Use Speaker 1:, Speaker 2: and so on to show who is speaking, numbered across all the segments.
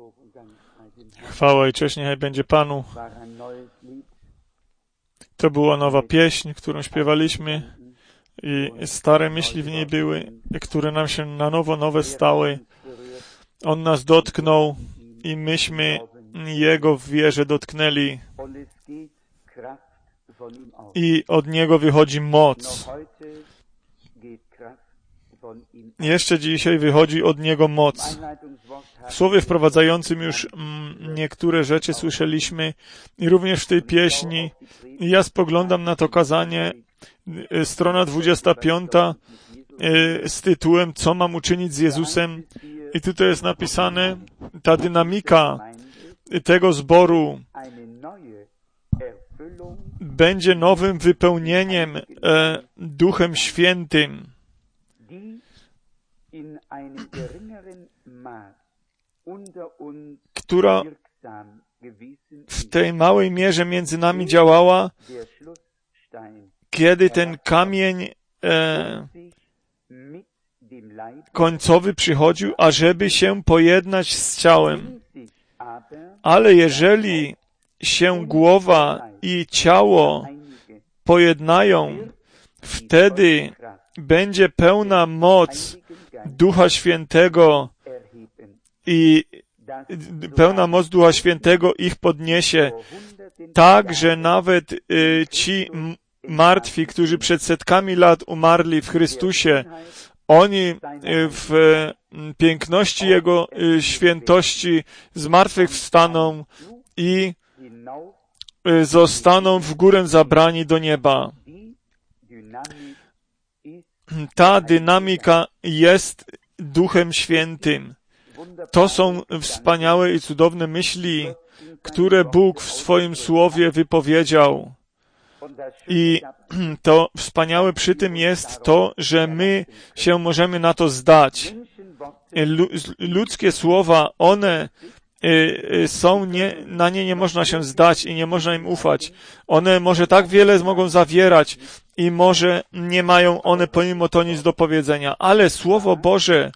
Speaker 1: Chwała i cześć niechaj będzie Panu. To była nowa pieśń, którą śpiewaliśmy i stare myśli w niej były, które nam się na nowe stały. On nas dotknął i myśmy Jego w wierze dotknęli. I od Niego wychodzi moc. Jeszcze dzisiaj wychodzi od Niego moc. W słowie wprowadzającym już niektóre rzeczy słyszeliśmy i również w tej pieśni. Ja spoglądam na to kazanie, strona 25 z tytułem Co mam uczynić z Jezusem? I tutaj jest napisane ta dynamika tego zboru będzie nowym wypełnieniem Duchem Świętym, która w tej małej mierze między nami działała, kiedy ten kamień końcowy przychodził, ażeby się pojednać z ciałem. Ale jeżeli się głowa i ciało pojednają, wtedy będzie pełna moc Ducha Świętego i pełna moc Ducha Świętego ich podniesie, tak, że nawet ci martwi, którzy przed setkami lat umarli w Chrystusie, oni w piękności Jego świętości zmartwychwstaną i zostaną w górę zabrani do nieba. Ta dynamika jest Duchem Świętym. To są wspaniałe i cudowne myśli, które Bóg w swoim Słowie wypowiedział. I to wspaniałe przy tym jest to, że my się możemy na to zdać. Ludzkie słowa, one są, na nie nie można się zdać i nie można im ufać. One może tak wiele mogą zawierać i może nie mają one pomimo to nic do powiedzenia, ale Słowo Boże,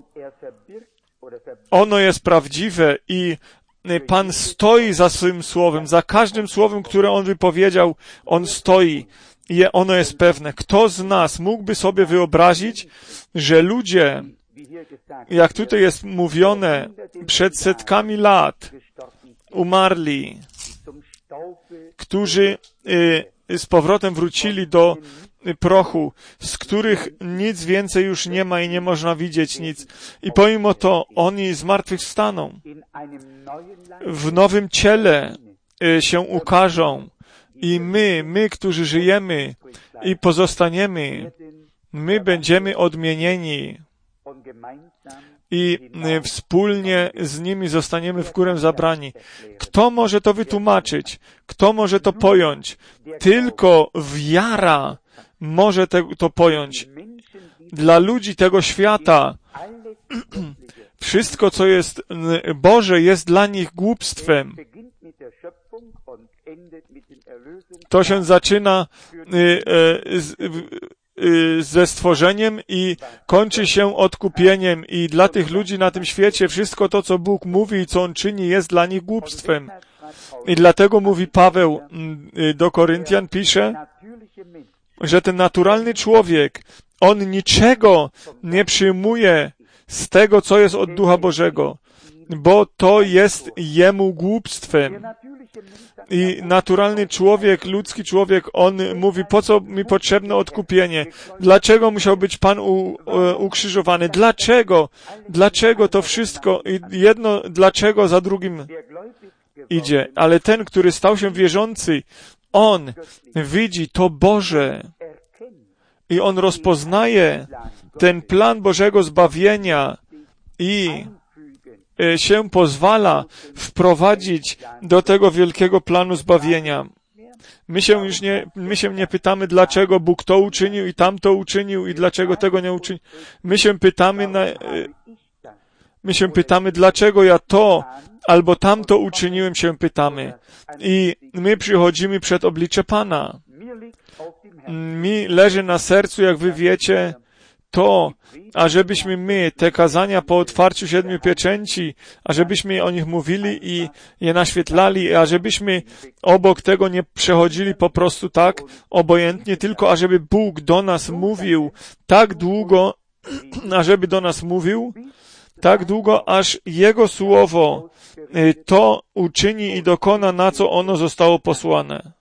Speaker 1: ono jest prawdziwe i Pan stoi za swym słowem, za każdym słowem, które On wypowiedział, On stoi i ono jest pewne. Kto z nas mógłby sobie wyobrazić, że ludzie, jak tutaj jest mówione, przed setkami lat umarli, którzy z powrotem wrócili do prochu, z których nic więcej już nie ma i nie można widzieć nic. I pomimo to oni zmartwychwstaną. W nowym ciele się ukażą. I my, którzy żyjemy i pozostaniemy, my będziemy odmienieni i wspólnie z nimi zostaniemy w górę zabrani. Kto może to wytłumaczyć? Kto może to pojąć? Tylko wiara może to pojąć. Dla ludzi tego świata wszystko, co jest Boże, jest dla nich głupstwem. To się zaczyna ze stworzeniem i kończy się odkupieniem. I dla tych ludzi na tym świecie wszystko to, co Bóg mówi i co On czyni, jest dla nich głupstwem. I dlatego mówi Paweł do Koryntian, pisze, że ten naturalny człowiek, on niczego nie przyjmuje z tego, co jest od Ducha Bożego, bo to jest jemu głupstwem. I naturalny człowiek, ludzki człowiek, on mówi, po co mi potrzebne odkupienie? Dlaczego musiał być Pan ukrzyżowany? Dlaczego? Dlaczego to wszystko? I jedno dlaczego za drugim idzie. Ale ten, który stał się wierzący, on widzi to Boże i on rozpoznaje ten plan Bożego zbawienia i się pozwala wprowadzić do tego wielkiego planu zbawienia. My się nie pytamy, dlaczego Bóg to uczynił i tamto uczynił i dlaczego tego nie uczynił. My się pytamy, dlaczego ja to albo tamto uczyniłem, się pytamy. I my przychodzimy przed oblicze Pana. Mi leży na sercu, jak wy wiecie, to, ażebyśmy my te kazania po otwarciu 7 pieczęci, ażebyśmy o nich mówili i je naświetlali, ażebyśmy obok tego nie przechodzili po prostu tak obojętnie, tylko ażeby Bóg do nas mówił tak długo, ażeby do nas mówił tak długo, aż Jego Słowo to uczyni i dokona, na co ono zostało posłane.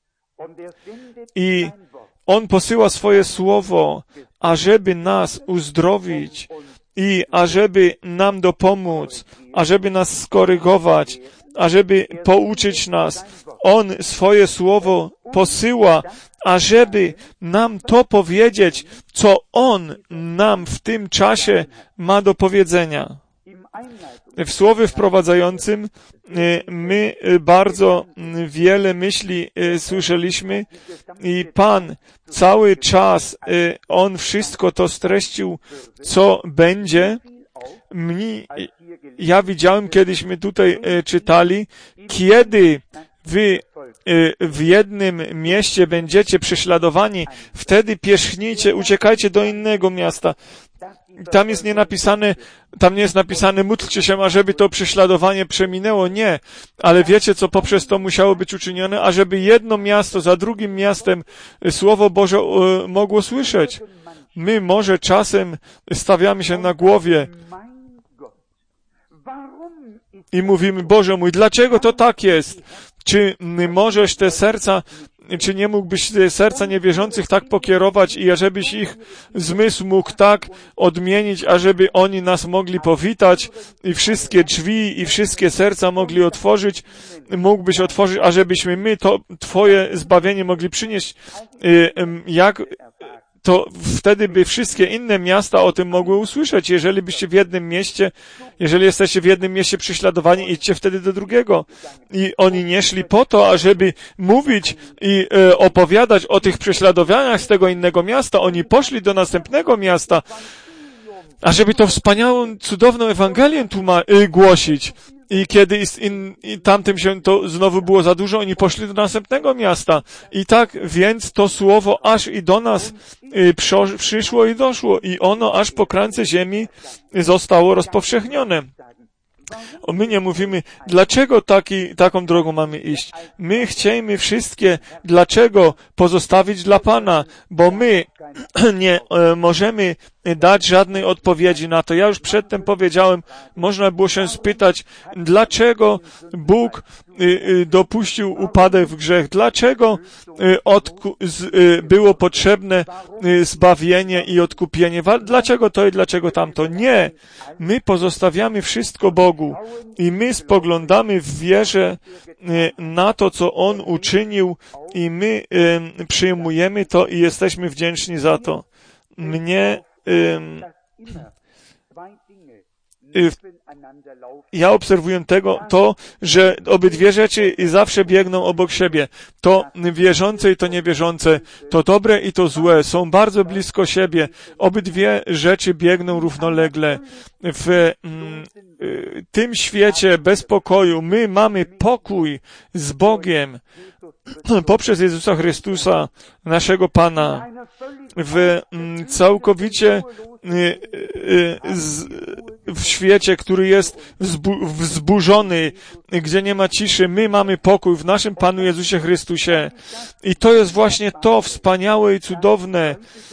Speaker 1: I On posyła swoje Słowo, ażeby nas uzdrowić i ażeby nam dopomóc, ażeby nas skorygować, ażeby pouczyć nas. On swoje Słowo posyła, ażeby nam to powiedzieć, co On nam w tym czasie ma do powiedzenia. W słowie wprowadzającym my bardzo wiele myśli słyszeliśmy i Pan cały czas, On wszystko to streścił, co będzie. Ja widziałem, kiedyśmy tutaj czytali, kiedy wy w jednym mieście będziecie prześladowani, wtedy pierzchnijcie, uciekajcie do innego miasta. Tam nie jest napisane, módlcie się, ażeby to prześladowanie przeminęło. Nie, ale wiecie, co poprzez to musiało być uczynione? Ażeby jedno miasto za drugim miastem Słowo Boże mogło słyszeć. My może czasem stawiamy się na głowie i mówimy, Boże mój, dlaczego to tak jest? Czy możesz te serca, czy nie mógłbyś te serca niewierzących tak pokierować i ażebyś ich zmysł mógł tak odmienić, ażeby oni nas mogli powitać i wszystkie drzwi i wszystkie serca mogli otworzyć, mógłbyś otworzyć, ażebyśmy my to Twoje zbawienie mogli przynieść, jak to wtedy by wszystkie inne miasta o tym mogły usłyszeć. Jeżeli byście w jednym mieście, jeżeli jesteście w jednym mieście prześladowani, idźcie wtedy do drugiego. I oni nie szli po to, ażeby mówić i opowiadać o tych prześladowaniach z tego innego miasta. Oni poszli do następnego miasta, ażeby to wspaniałą, cudowną Ewangelię głosić. I kiedy tamtym się to znowu było za dużo, oni poszli do następnego miasta. I tak więc to słowo aż i do nas przyszło i doszło. I ono aż po krańce ziemi zostało rozpowszechnione. My nie mówimy, dlaczego taką drogą mamy iść. My chcemy wszystkie, dlaczego pozostawić dla Pana, bo my nie możemy dać żadnej odpowiedzi na to. Ja już przedtem powiedziałem, można było się spytać, dlaczego Bóg dopuścił upadek w grzech, dlaczego było potrzebne zbawienie i odkupienie, dlaczego to i dlaczego tamto. Nie, my pozostawiamy wszystko Bogu i my spoglądamy w wierze na to, co On uczynił i my przyjmujemy to i jesteśmy wdzięczni za to. Ja obserwuję to, że obydwie rzeczy zawsze biegną obok siebie. To wierzące i to niewierzące, to dobre i to złe są bardzo blisko siebie. Obydwie rzeczy biegną równolegle. W tym świecie bez pokoju my mamy pokój z Bogiem poprzez Jezusa Chrystusa, naszego Pana, w całkowicie w świecie, który jest wzburzony, gdzie nie ma ciszy, my mamy pokój w naszym Panu Jezusie Chrystusie. I to jest właśnie to wspaniałe i cudowne,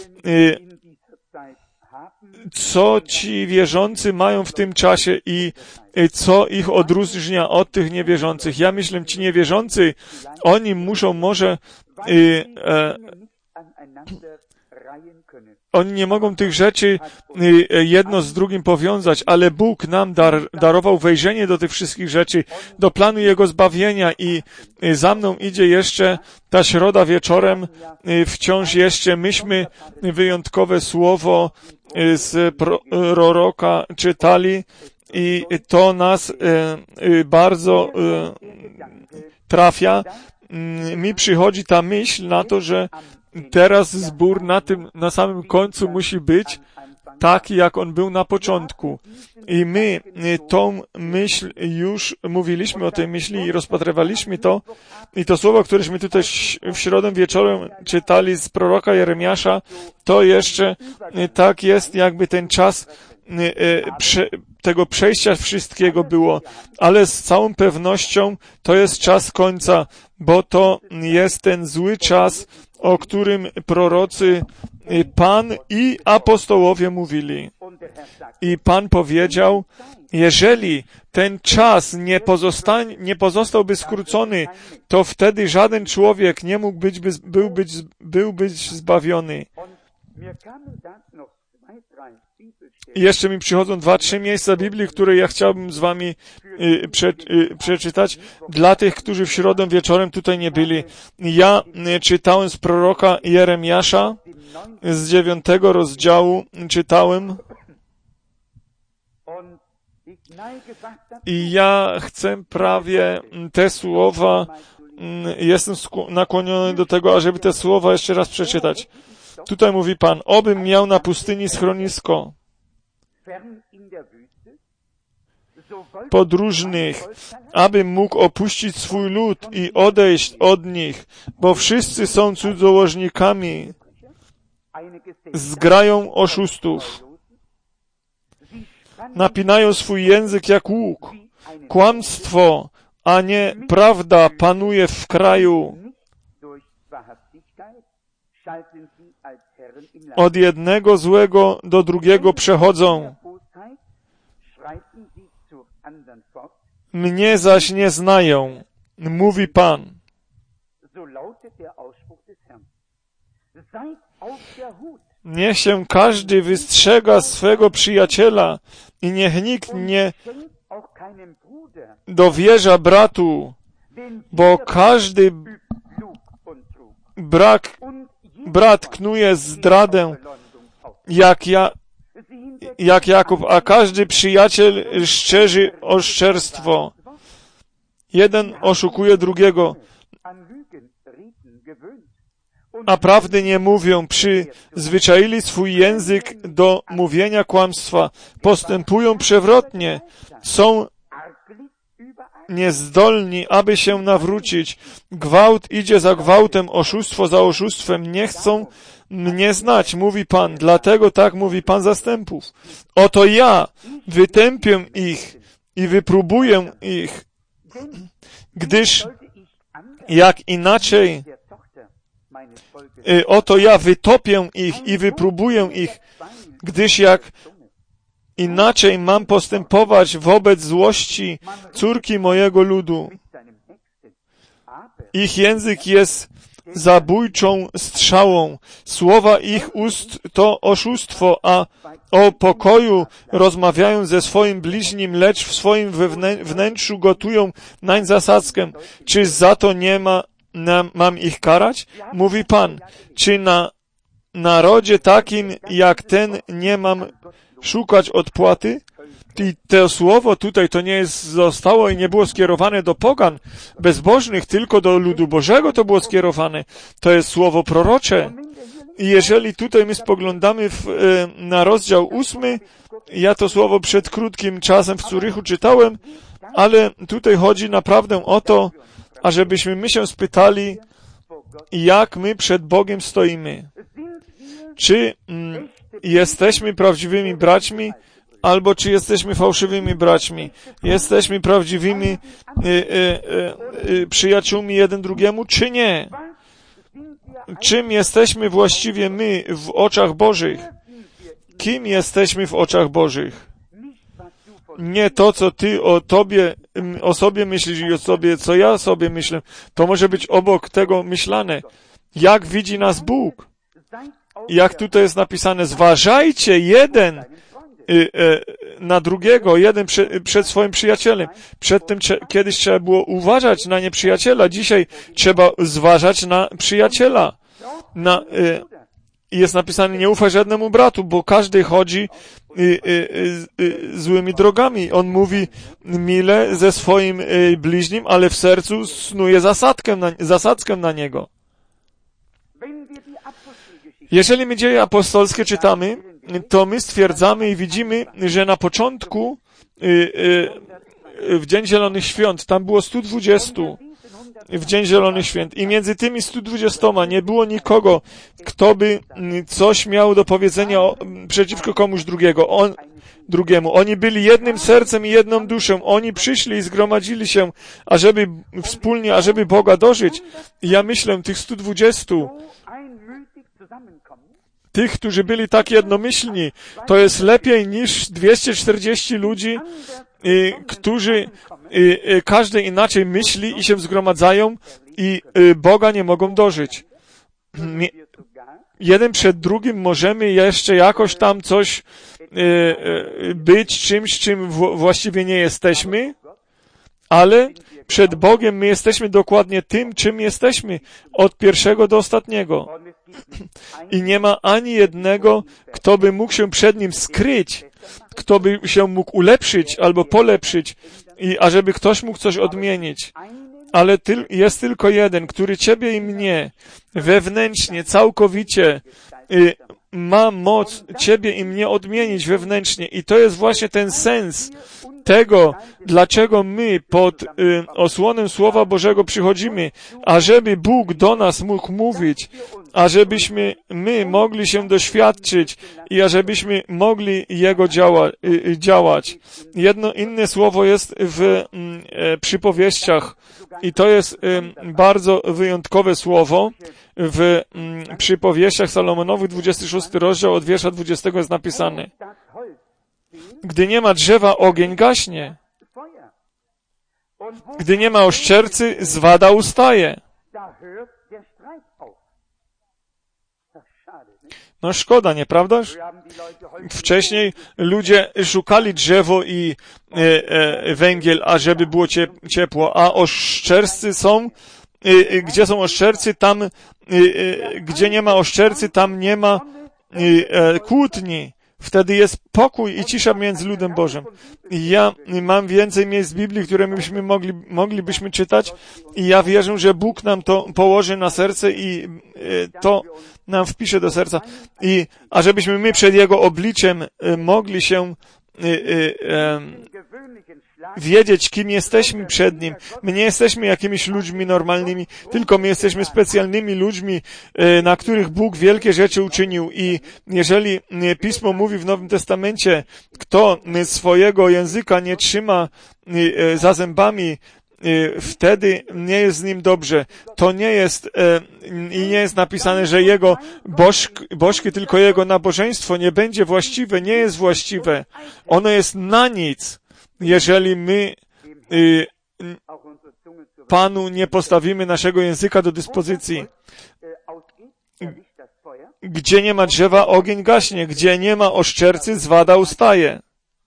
Speaker 1: co ci wierzący mają w tym czasie i co ich odróżnia od tych niewierzących. Ja myślę, ci niewierzący, oni muszą może oni nie mogą tych rzeczy jedno z drugim powiązać, ale Bóg nam darował wejrzenie do tych wszystkich rzeczy, do planu Jego zbawienia i za mną idzie jeszcze ta środa wieczorem, wciąż jeszcze myśmy wyjątkowe słowo z proroka czytali i to nas bardzo trafia. Mi przychodzi ta myśl na to, że teraz zbór na samym końcu musi być taki, jak on był na początku. I my tą myśl już mówiliśmy o tej myśli i rozpatrywaliśmy to. I to słowo, któreśmy tutaj w środę wieczorem czytali z proroka Jeremiasza, to jeszcze tak jest, jakby ten czas tego przejścia wszystkiego było, ale z całą pewnością to jest czas końca, bo to jest ten zły czas, o którym prorocy Pan i apostołowie mówili. I Pan powiedział, jeżeli ten czas nie pozostałby skrócony, to wtedy żaden człowiek nie mógł być zbawiony. I jeszcze mi przychodzą 2-3 miejsca Biblii, które ja chciałbym z wami przeczytać dla tych, którzy w środę wieczorem tutaj nie byli. Ja czytałem z proroka Jeremiasza z 9 rozdziału, czytałem i ja chcę prawie te słowa, jestem nakłoniony do tego, ażeby te słowa jeszcze raz przeczytać. Tutaj mówi Pan, obym miał na pustyni schronisko podróżnych, abym mógł opuścić swój lud i odejść od nich, bo wszyscy są cudzołożnikami, zgrają oszustów. Napinają swój język jak łuk. Kłamstwo, a nie prawda panuje w kraju. Od jednego złego do drugiego przechodzą. Mnie zaś nie znają, mówi Pan. Niech się każdy wystrzega swego przyjaciela i niech nikt nie dowierza bratu, bo każdy brat knuje zdradę jak Jakub, a każdy przyjaciel szczerzy oszczerstwo. Jeden oszukuje drugiego, a prawdy nie mówią, przyzwyczaili swój język do mówienia kłamstwa, postępują przewrotnie, są niezdolni, aby się nawrócić. Gwałt idzie za gwałtem, oszustwo za oszustwem. Nie chcą mnie znać, mówi Pan. Dlatego tak mówi Pan zastępów. Oto ja wytępię ich i wypróbuję ich, gdyż jak inaczej, oto ja wytopię ich i wypróbuję ich, gdyż jak inaczej mam postępować wobec złości córki mojego ludu. Ich język jest zabójczą strzałą, słowa ich ust to oszustwo, a o pokoju rozmawiają ze swoim bliźnim, lecz w swoim wnętrzu gotują nań zasadzkę. Czy za to nie mam ich karać? Mówi Pan. Czy na narodzie takim jak ten nie mam szukać odpłaty? I to słowo tutaj to nie zostało i nie było skierowane do pogan bezbożnych, tylko do ludu Bożego to było skierowane. To jest słowo prorocze. I jeżeli tutaj my spoglądamy na rozdział 8, ja to słowo przed krótkim czasem w Zurychu czytałem, ale tutaj chodzi naprawdę o to, ażebyśmy my się spytali, jak my przed Bogiem stoimy. Czy jesteśmy prawdziwymi braćmi, albo czy jesteśmy fałszywymi braćmi? Jesteśmy prawdziwymi przyjaciółmi jeden drugiemu, czy nie? Czym jesteśmy właściwie my w oczach Bożych? Kim jesteśmy w oczach Bożych? Nie to, co ty o sobie myślisz i o sobie, co ja sobie myślę. To może być obok tego myślane. Jak widzi nas Bóg? Jak tutaj jest napisane, zważajcie jeden na drugiego, jeden przed swoim przyjacielem. Przedtem kiedyś trzeba było uważać na nieprzyjaciela, dzisiaj trzeba zważać na przyjaciela. Jest napisane, nie ufaj żadnemu bratu, bo każdy chodzi złymi drogami. On mówi mile ze swoim bliźnim, ale w sercu snuje zasadzkę na niego. Jeżeli my dzieje apostolskie czytamy, to my stwierdzamy i widzimy, że na początku w Dzień Zielonych Świąt tam było 120 w Dzień Zielonych Świąt i między tymi 120 nie było nikogo, kto by coś miał do powiedzenia przeciwko komuś drugiemu. Oni byli jednym sercem i jedną duszą. Oni przyszli i zgromadzili się, ażeby wspólnie, ażeby Boga dożyć. I ja myślę, tych 120, tych, którzy byli tak jednomyślni, to jest lepiej niż 240 ludzi, którzy każdy inaczej myśli i się zgromadzają i Boga nie mogą dożyć. Jeden przed drugim możemy jeszcze jakoś tam coś być czymś, czym właściwie nie jesteśmy, ale przed Bogiem my jesteśmy dokładnie tym, czym jesteśmy, od pierwszego do ostatniego. I nie ma ani jednego, kto by mógł się przed Nim skryć, kto by się mógł ulepszyć albo polepszyć, ażeby ktoś mógł coś odmienić. Ale jest tylko jeden, który Ciebie i mnie wewnętrznie, całkowicie ma moc Ciebie i mnie odmienić wewnętrznie. I to jest właśnie ten sens tego, dlaczego my pod osłonem Słowa Bożego przychodzimy, ażeby Bóg do nas mógł mówić, ażebyśmy my mogli się doświadczyć i ażebyśmy mogli Jego działać. Jedno inne słowo jest w przypowieściach i to jest bardzo wyjątkowe słowo. W przypowieściach Salomonowych, 26 rozdział, od wiersza 20 jest napisane: gdy nie ma drzewa, ogień gaśnie. Gdy nie ma oszczercy, zwada ustaje. No szkoda, nieprawdaż? Wcześniej ludzie szukali drzewo i węgiel, ażeby było ciepło, a oszczercy są, gdzie są oszczercy, tam, gdzie nie ma oszczercy, tam nie ma kłótni. Wtedy jest pokój i cisza między ludem Bożym. I ja mam więcej miejsc w Biblii, które myśmy moglibyśmy czytać i ja wierzę, że Bóg nam to położy na serce i to nam wpisze do serca. I ażebyśmy my przed Jego obliczem mogli się wiedzieć, kim jesteśmy przed Nim. My nie jesteśmy jakimiś ludźmi normalnymi, tylko my jesteśmy specjalnymi ludźmi, na których Bóg wielkie rzeczy uczynił. I jeżeli Pismo mówi w Nowym Testamencie, kto swojego języka nie trzyma za zębami, wtedy nie jest z nim dobrze. To nie jest i nie jest napisane, że jego bożki, tylko jego nabożeństwo nie będzie właściwe, nie jest właściwe. Ono jest na nic, jeżeli my Panu nie postawimy naszego języka do dyspozycji. Gdzie nie ma drzewa, ogień gaśnie. Gdzie nie ma oszczercy, zwada ustaje.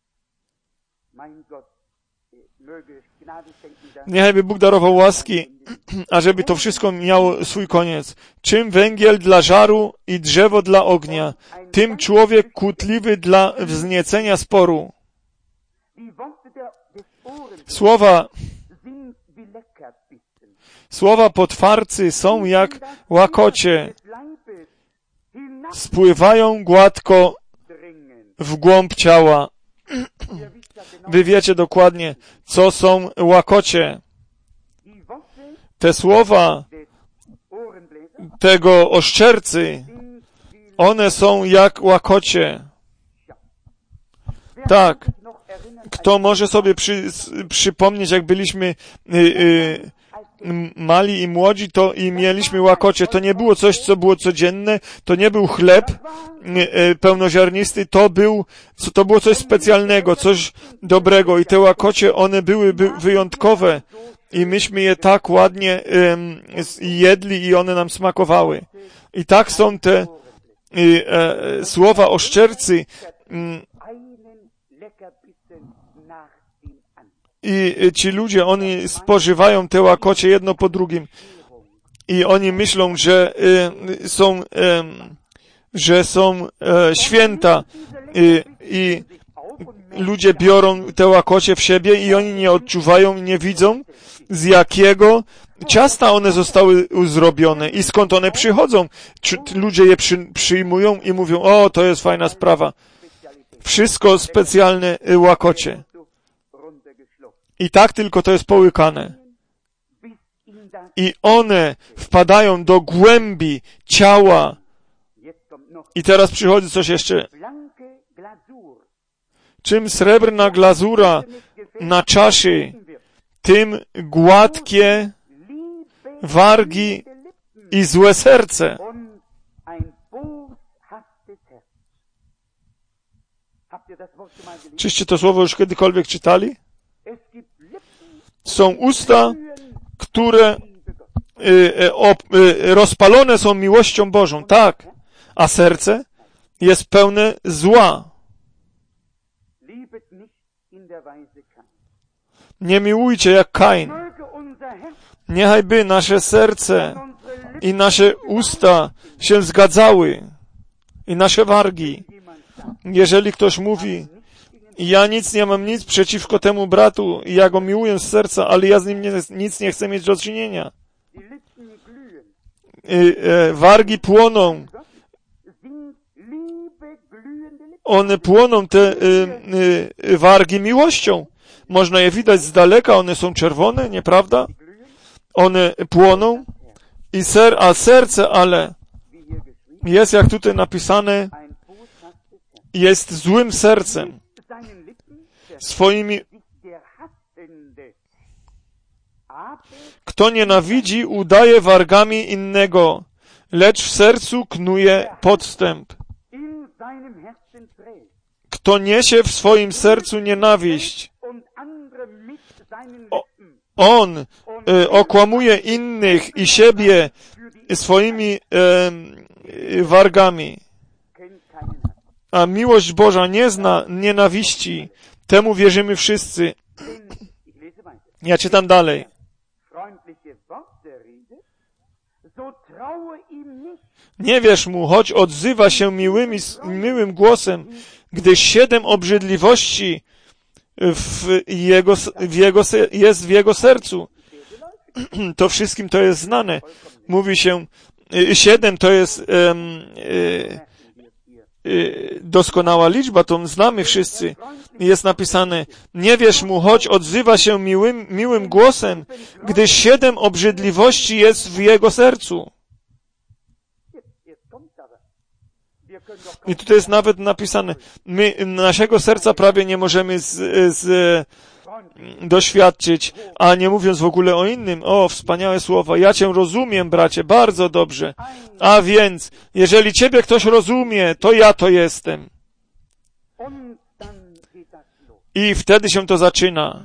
Speaker 1: Niechaj Bóg darował łaski, ażeby to wszystko miało swój koniec. Czym węgiel dla żaru i drzewo dla ognia, tym człowiek kłótliwy dla wzniecenia sporu. Słowa potwarcy są jak łakocie. Spływają gładko w głąb ciała. Wy wiecie dokładnie, co są łakocie. Te słowa tego oszczercy, one są jak łakocie. Tak. Kto może sobie przypomnieć, jak byliśmy mali i młodzi, to i mieliśmy łakocie. To nie było coś, co było codzienne, to nie był chleb pełnoziarnisty, to było coś specjalnego, coś dobrego i te łakocie, one były wyjątkowe i myśmy je tak ładnie jedli i one nam smakowały. I tak są te słowa oszczercy i ci ludzie, oni spożywają te łakocie jedno po drugim i oni myślą, że są święta i ludzie biorą te łakocie w siebie i oni nie odczuwają, nie widzą, z jakiego ciasta one zostały zrobione i skąd one przychodzą. Ludzie je przyjmują i mówią, o, to jest fajna sprawa. Wszystko specjalne łakocie. I tak tylko to jest połykane. I one wpadają do głębi ciała. I teraz przychodzi coś jeszcze. Czym srebrna glazura na czaszy, tym gładkie wargi i złe serce. Czyście to słowo już kiedykolwiek czytali? Są usta, które rozpalone są miłością Bożą. Tak. A serce jest pełne zła. Nie miłujcie jak Kain. Niechaj by nasze serce i nasze usta się zgadzały i nasze wargi. Jeżeli ktoś mówi, ja nie mam nic przeciwko temu bratu i ja go miłuję z serca, ale ja z nim nic nie chcę mieć do czynienia. Wargi płoną. One płoną, te wargi miłością. Można je widać z daleka, one są czerwone, nieprawda? One płoną a serce, ale jest, jak tutaj napisane, jest złym sercem. Swoimi... Kto nienawidzi, udaje wargami innego, lecz w sercu knuje podstęp. Kto niesie w swoim sercu nienawiść, on okłamuje innych i siebie swoimi wargami. A miłość Boża nie zna nienawiści. Temu wierzymy wszyscy. Ja czytam dalej. Nie wierz mu, choć odzywa się miłym głosem, gdyż 7 obrzydliwości jest w jego sercu. To wszystkim to jest znane. Mówi się, 7 to jest doskonała liczba, to znamy wszyscy. Jest napisane, nie wierz mu, choć odzywa się miłym głosem, gdyż 7 obrzydliwości jest w jego sercu. I tutaj jest nawet napisane, my naszego serca prawie nie możemy doświadczyć, a nie mówiąc w ogóle o innym. O, wspaniałe słowa. Ja Cię rozumiem, bracie, bardzo dobrze. A więc, jeżeli Ciebie ktoś rozumie, to ja to jestem. I wtedy się to zaczyna.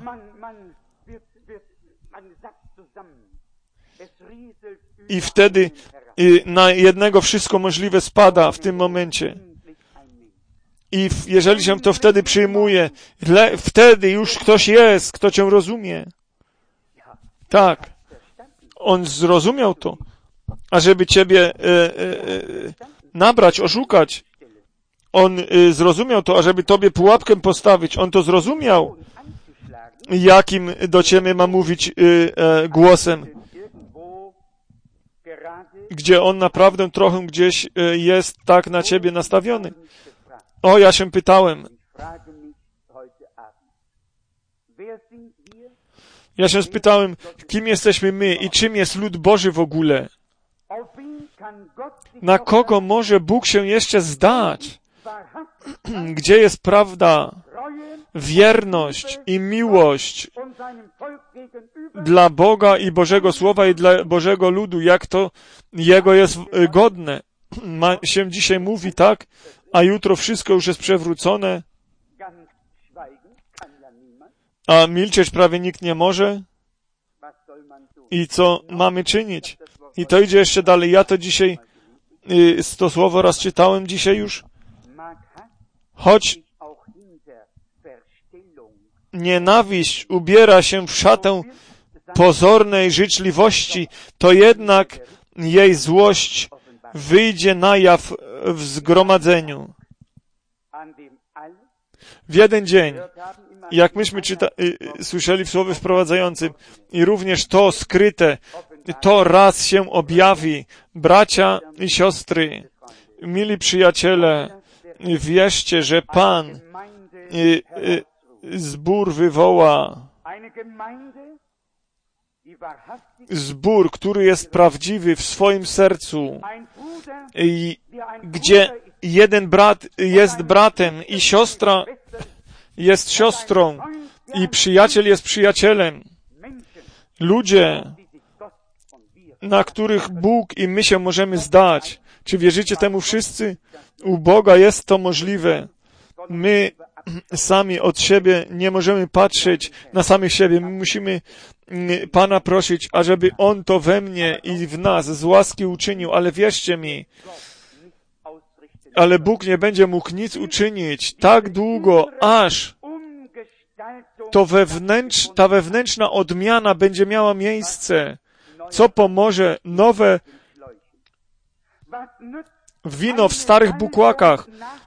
Speaker 1: I wtedy na jednego wszystko możliwe spada w tym momencie. I jeżeli się to wtedy przyjmuje, wtedy już ktoś jest, kto Cię rozumie. Tak. On zrozumiał to. A żeby Ciebie nabrać, oszukać, on zrozumiał to, ażeby Tobie pułapkę postawić. On to zrozumiał, jakim do Ciebie ma mówić głosem. Gdzie on naprawdę trochę gdzieś jest tak na Ciebie nastawiony. O, ja się pytałem. Ja się spytałem, kim jesteśmy my i czym jest lud Boży w ogóle? Na kogo może Bóg się jeszcze zdać? Gdzie jest prawda, wierność i miłość dla Boga i Bożego Słowa i dla Bożego ludu, jak to Jego jest godne. Się dzisiaj mówi tak, a jutro wszystko już jest przewrócone, a milczeć prawie nikt nie może. I co mamy czynić? I to idzie jeszcze dalej. Ja to dzisiaj, to słowo raz czytałem dzisiaj już. Choć nienawiść ubiera się w szatę pozornej życzliwości, to jednak jej złość wyjdzie na jaw w zgromadzeniu. w jeden dzień. Jak myśmy słyszeli w słowie wprowadzającym, i również to skryte, to raz się objawi. Bracia i siostry, mili przyjaciele, wierzcie, że Pan zbór wywoła. Zbór, który jest prawdziwy w swoim sercu, gdzie jeden brat jest bratem i siostra jest siostrą i przyjaciel jest przyjacielem. Ludzie, na których Bóg i my się możemy zdać. Czy wierzycie temu wszyscy? U Boga jest to możliwe. My sami od siebie nie możemy patrzeć na samych siebie. My musimy Pana prosić, ażeby On to we mnie i w nas z łaski uczynił, ale wierzcie mi, ale Bóg nie będzie mógł nic uczynić tak długo, aż ta wewnętrzna odmiana będzie miała miejsce, co pomoże nowe wino w starych bukłakach.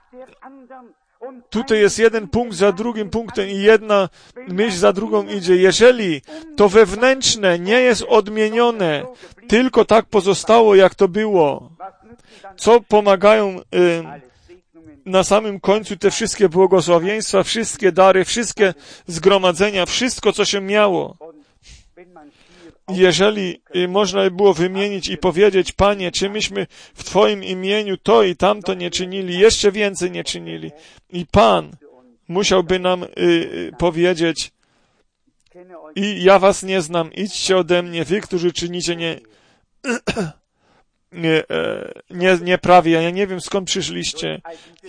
Speaker 1: Tutaj jest jeden punkt za drugim punktem i jedna myśl za drugą idzie. Jeżeli to wewnętrzne nie jest odmienione, tylko tak pozostało, jak to było, co pomagają na samym końcu te wszystkie błogosławieństwa, wszystkie dary, wszystkie zgromadzenia, wszystko, co się miało. Jeżeli można by było wymienić i powiedzieć, Panie, czy myśmy w Twoim imieniu to i tamto nie czynili, jeszcze więcej nie czynili. I Pan musiałby nam powiedzieć, i ja was nie znam, idźcie ode mnie, wy, którzy czynicie nieprawie, ja nie wiem, skąd przyszliście.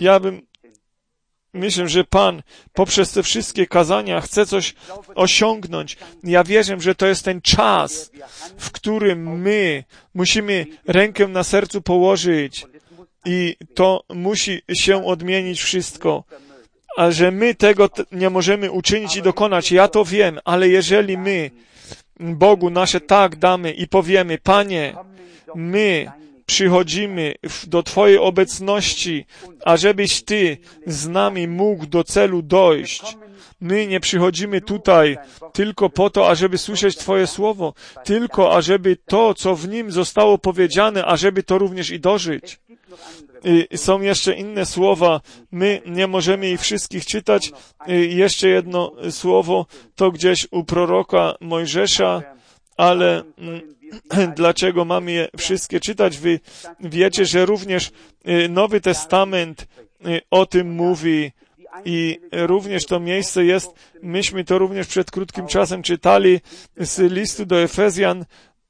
Speaker 1: Myślę, że Pan poprzez te wszystkie kazania chce coś osiągnąć. Ja wierzę, że to jest ten czas, w którym my musimy rękę na sercu położyć i to musi się odmienić wszystko. A że my tego nie możemy uczynić i dokonać, ja to wiem, ale jeżeli my Bogu nasze tak damy i powiemy, Panie, my przychodzimy do Twojej obecności, ażebyś Ty z nami mógł do celu dojść. My nie przychodzimy tutaj tylko po to, ażeby słyszeć Twoje słowo, tylko ażeby to, co w nim zostało powiedziane, ażeby to również i dożyć. I są jeszcze inne słowa, my nie możemy ich wszystkich czytać. Jeszcze jedno słowo, to gdzieś u proroka Mojżesza, ale dlaczego mamy je wszystkie czytać? Wy wiecie, że również Nowy Testament o tym mówi i również to miejsce jest, myśmy to również przed krótkim czasem czytali z listu do Efezjan.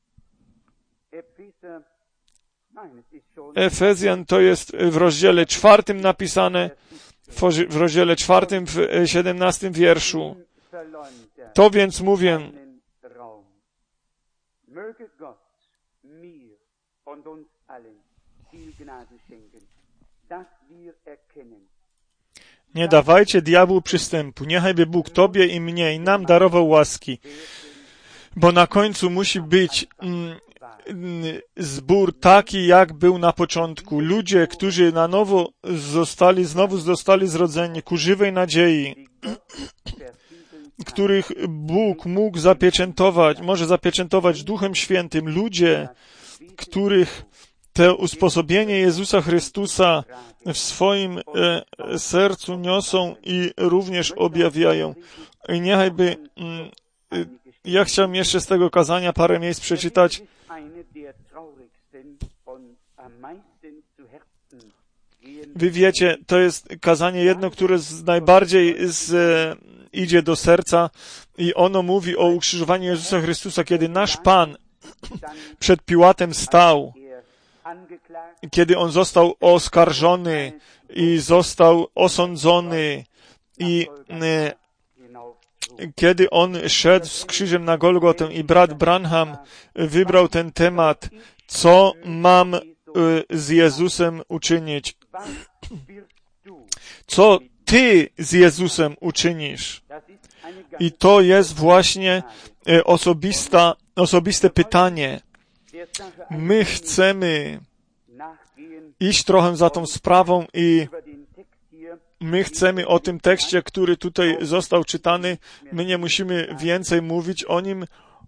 Speaker 1: Efezjan to jest w rozdziale 4 napisane, w rozdziale 4 w 17 wierszu. To więc mówię, nie dawajcie diabłu przystępu, niechajby Bóg Tobie i mnie i nam darował łaski, bo na końcu musi być zbór taki, jak był na początku. Ludzie, którzy na nowo znowu zostali zrodzeni ku żywej nadziei, których Bóg mógł zapieczętować, może zapieczętować Duchem Świętym. Ludzie, których to usposobienie Jezusa Chrystusa w swoim sercu niosą i również objawiają. I niechajby, ja chciałem jeszcze z tego kazania parę miejsc przeczytać. Wy wiecie, to jest kazanie jedno, które najbardziej idzie do serca i ono mówi o ukrzyżowaniu Jezusa Chrystusa, kiedy nasz Pan przed Piłatem stał, kiedy On został oskarżony i został osądzony i kiedy On szedł z krzyżem na Golgotę i brat Branham wybrał ten temat, co mam z Jezusem uczynić. Co Ty z Jezusem uczynisz? I to jest właśnie osobiste pytanie. My chcemy iść trochę za tą sprawą i My chcemy o tym tekście, który tutaj został czytany, my nie musimy więcej mówić o nim.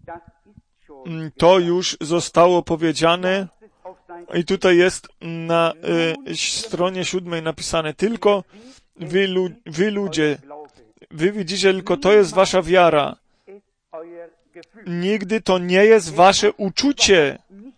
Speaker 1: To już zostało powiedziane i tutaj jest na stronie 7 napisane. Tylko wy ludzie, wy widzicie, tylko to jest wasza wiara. Nigdy to nie jest wasze uczucie.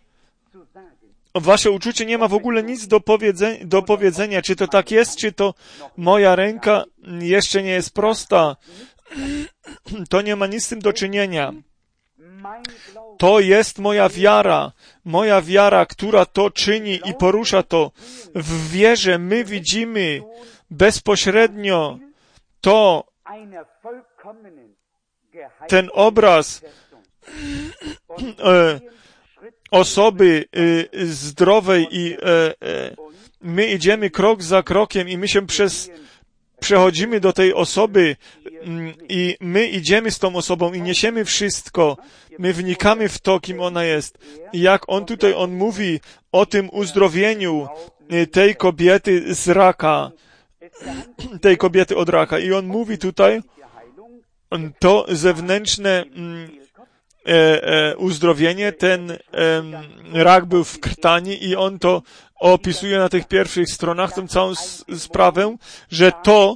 Speaker 1: Wasze uczucie nie ma w ogóle nic do powiedzenia. Czy to tak jest, czy to moja ręka jeszcze nie jest prosta. To nie ma nic z tym do czynienia. To jest moja wiara, która to czyni i porusza to. W wierze my widzimy bezpośrednio ten obraz osoby zdrowej i my idziemy krok za krokiem i my się przechodzimy do tej osoby i my idziemy z tą osobą i niesiemy wszystko. My wnikamy w to, kim ona jest. I jak on mówi o tym uzdrowieniu tej kobiety z raka, tej kobiety od raka. I on mówi tutaj, to zewnętrzne uzdrowienie, ten rak był w krtani i on to opisuje na tych pierwszych stronach, tą całą sprawę, że to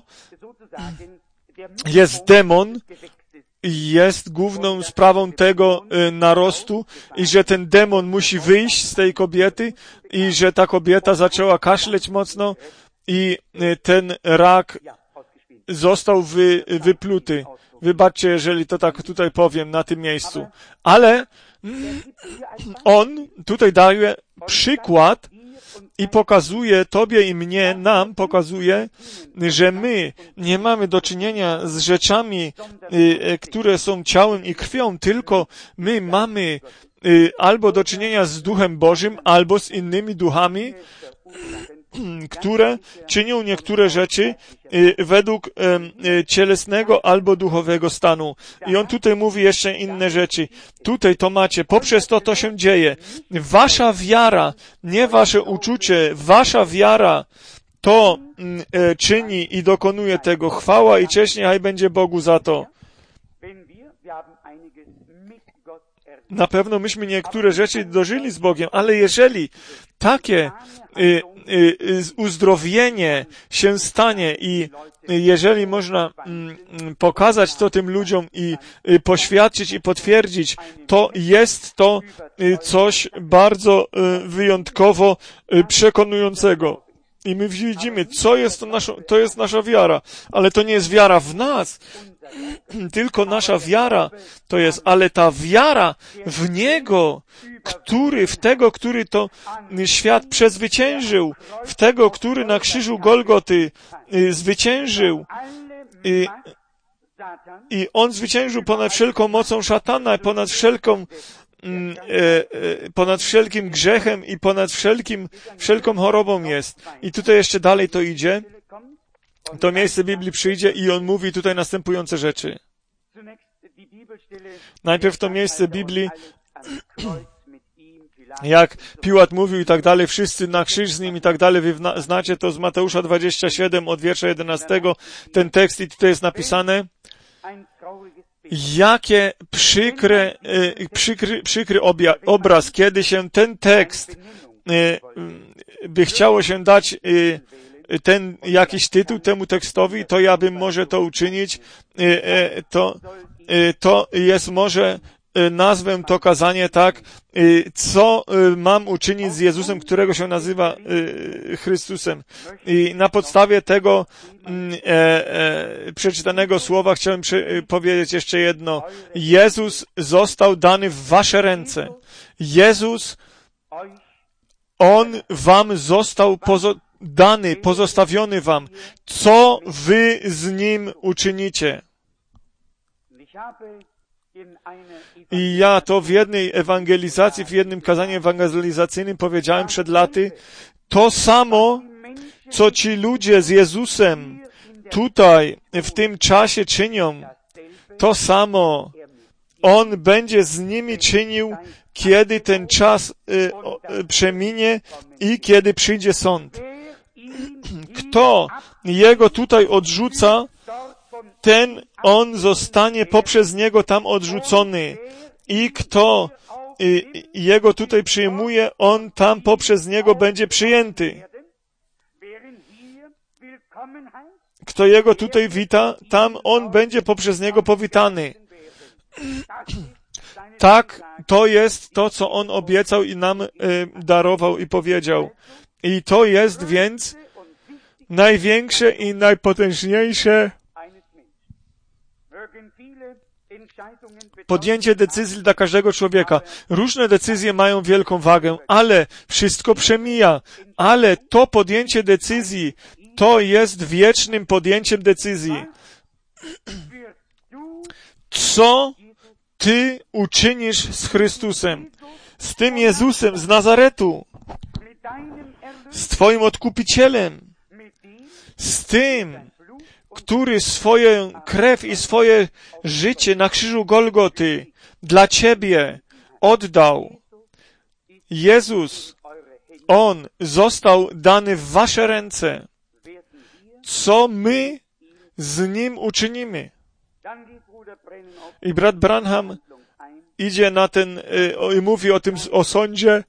Speaker 1: jest demon, jest główną sprawą tego narostu i że ten demon musi wyjść z tej kobiety i że ta kobieta zaczęła kaszleć mocno i ten rak został wypluty. Wybaczcie, jeżeli to tak tutaj powiem na tym miejscu. Ale on tutaj daje przykład i pokazuje Tobie i mnie, nam pokazuje, że my nie mamy do czynienia z rzeczami, które są ciałem i krwią, tylko my mamy albo do czynienia z Duchem Bożym, albo z innymi duchami, które czynią niektóre rzeczy według cielesnego albo duchowego stanu. I on tutaj mówi jeszcze inne rzeczy. Tutaj to macie. Poprzez to się dzieje. Wasza wiara, nie wasze uczucie, wasza wiara to czyni i dokonuje tego. Chwała i cześć niechaj będzie Bogu za to. Na pewno myśmy niektóre rzeczy dożyli z Bogiem, ale jeżeli takie uzdrowienie się stanie i jeżeli można pokazać to tym ludziom i poświadczyć i potwierdzić, to jest to coś bardzo wyjątkowo przekonującego. I my widzimy, to jest nasza wiara, ale to nie jest wiara w nas, tylko nasza wiara to jest, ale ta wiara w Niego, który to świat przezwyciężył, w tego, który na krzyżu Golgoty zwyciężył i On zwyciężył ponad wszelką mocą szatana, ponad wszelkim grzechem i ponad wszelką chorobą jest. I tutaj jeszcze dalej to idzie. To miejsce Biblii przyjdzie i on mówi tutaj następujące rzeczy. Najpierw to miejsce Biblii, jak Piłat mówił i tak dalej, wszyscy na krzyż z nim i tak dalej, wy znacie to z Mateusza 27 od wiersza 11, ten tekst i tutaj jest napisane, jakie przykry obraz, kiedy się ten tekst by chciało się dać ten jakiś tytuł temu tekstowi, to ja bym może to uczynić, to jest może nazwę to kazanie tak, co mam uczynić z Jezusem, którego się nazywa Chrystusem. I na podstawie tego przeczytanego słowa chciałem powiedzieć jeszcze jedno. Jezus został dany w wasze ręce. Jezus, On wam został dany, pozostawiony wam. Co wy z Nim uczynicie? I ja to w jednej ewangelizacji, w jednym kazaniu ewangelizacyjnym powiedziałem przed laty, to samo, co ci ludzie z Jezusem tutaj, w tym czasie czynią, to samo On będzie z nimi czynił, kiedy ten czas przeminie i kiedy przyjdzie sąd. kto Jego tutaj odrzuca, on zostanie poprzez Niego tam odrzucony. I kto Jego tutaj przyjmuje, on tam poprzez Niego będzie przyjęty. Kto Jego tutaj wita, tam on będzie poprzez Niego powitany. Tak, to jest to, co On obiecał i nam darował i powiedział. I to jest więc największe i najpotężniejsze podjęcie decyzji dla każdego człowieka. Różne decyzje mają wielką wagę, ale wszystko przemija. Ale to podjęcie decyzji, to jest wiecznym podjęciem decyzji. Co Ty uczynisz z Chrystusem, z tym Jezusem z Nazaretu, z Twoim Odkupicielem, z tym, który swoją krew i swoje życie na krzyżu Golgoty dla Ciebie oddał. Jezus, On został dany w Wasze ręce. Co my z Nim uczynimy? I brat Branham idzie na ten i mówi o tym o sądzie.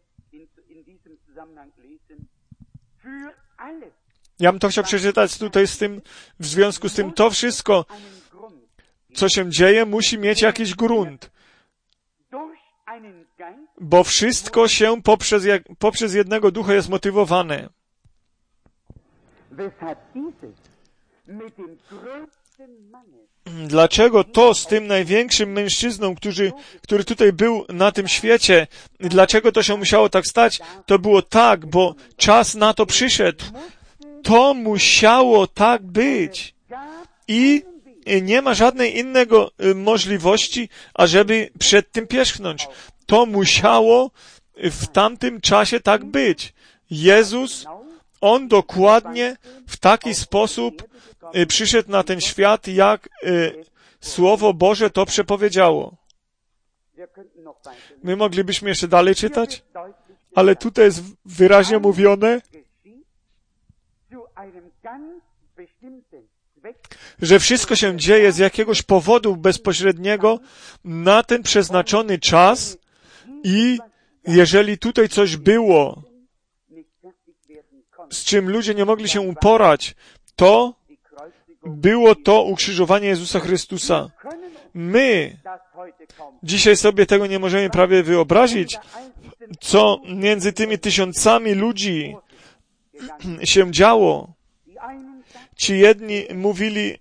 Speaker 1: Ja bym to chciał przeczytać tutaj w związku z tym, to wszystko, co się dzieje, musi mieć jakiś grunt. Bo wszystko się poprzez jednego ducha jest motywowane. Dlaczego to z tym największym mężczyzną, który tutaj był na tym świecie, dlaczego to się musiało tak stać? To było tak, bo czas na to przyszedł. To musiało tak być. I nie ma żadnej innego możliwości, ażeby przed tym pierzchnąć. To musiało w tamtym czasie tak być. Jezus, On dokładnie w taki sposób przyszedł na ten świat, jak Słowo Boże to przepowiedziało. My moglibyśmy jeszcze dalej czytać, ale tutaj jest wyraźnie mówione, że wszystko się dzieje z jakiegoś powodu bezpośredniego na ten przeznaczony czas i jeżeli tutaj coś było, z czym ludzie nie mogli się uporać, to było to ukrzyżowanie Jezusa Chrystusa. My dzisiaj sobie tego nie możemy prawie wyobrazić, co między tymi tysiącami ludzi się działo. Ci jedni mówili,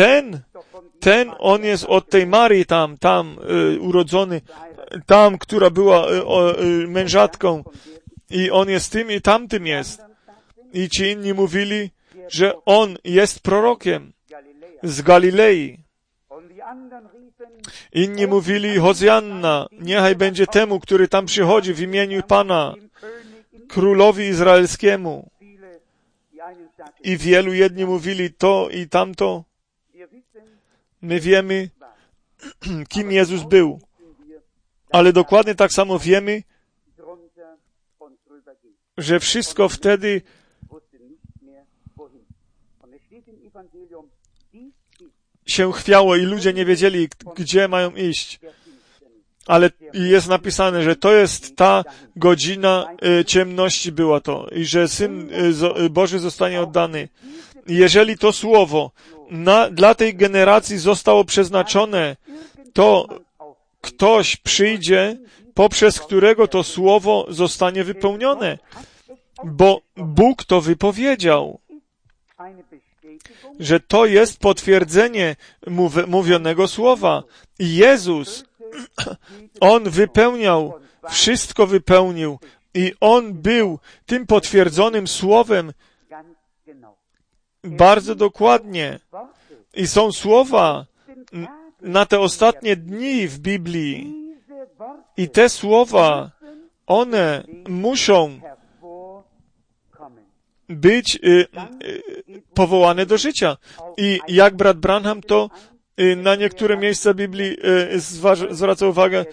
Speaker 1: on jest od tej Marii tam urodzony, tam, która była mężatką i on jest tym i tamtym jest. I ci inni mówili, że on jest prorokiem z Galilei. Inni mówili, Hozjanna, niechaj będzie temu, który tam przychodzi w imieniu Pana, królowi izraelskiemu. I wielu jedni mówili to i tamto. My wiemy, kim Jezus był. Ale dokładnie tak samo wiemy, że wszystko wtedy się chwiało i ludzie nie wiedzieli, gdzie mają iść. Ale jest napisane, że to jest ta godzina ciemności była to i że Syn Boży zostanie oddany. Jeżeli to słowo dla tej generacji zostało przeznaczone, to ktoś przyjdzie, poprzez którego to słowo zostanie wypełnione, bo Bóg to wypowiedział, że to jest potwierdzenie mówionego słowa. I Jezus, On wypełniał, wszystko wypełnił i On był tym potwierdzonym słowem bardzo dokładnie. I są słowa na te ostatnie dni w Biblii. I te słowa, one muszą być powołane do życia. I jak brat Branham to na niektóre miejsca Biblii zwraca uwagę